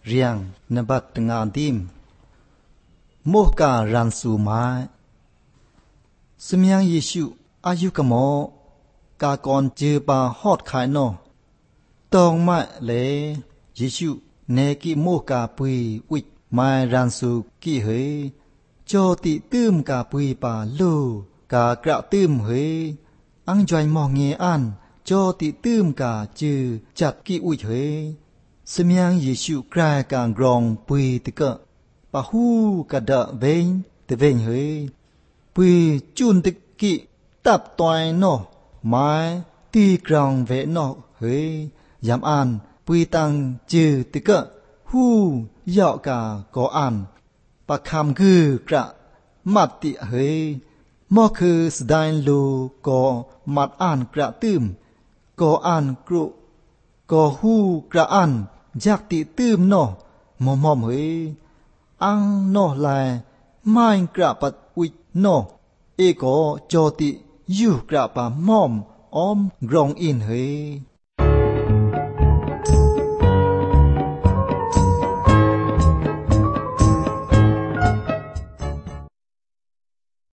เรียงนบัดตงานดิมโมการันสูมาสมยังเยซูอายุกะโมกากอนเจอปาฮอดขายนอตองมะเลเยซูเนกิโมกาปุยวิมารันสูกิเฮโจติตื้มกาปุยปาลูกากระตื้มเฮอังจอยมองเงอันโจติตื้มกาจือจัดกิอุยเฮสมยังเยซูกลายกางกรองปุยติกะปะฮูกะดะเวงตะเวงเฮปุยจุนติกิตับตอยนอไม้ตีกรองเวนอเฮยามอ่านปุยตังจือติกะฮู้ยอกกาก็อ่านปะคำคือกระมัดติเฮมอคือสดายลูก็มัดอ่านกระตื้มก็อ่านกรุก็ฮู้กระอ่านจักติตื้มนอมอมอมเฮอังนอลายไม่กระปัดอุยนอเอโกโจติยูกระปามอมออมกรองอินเฮ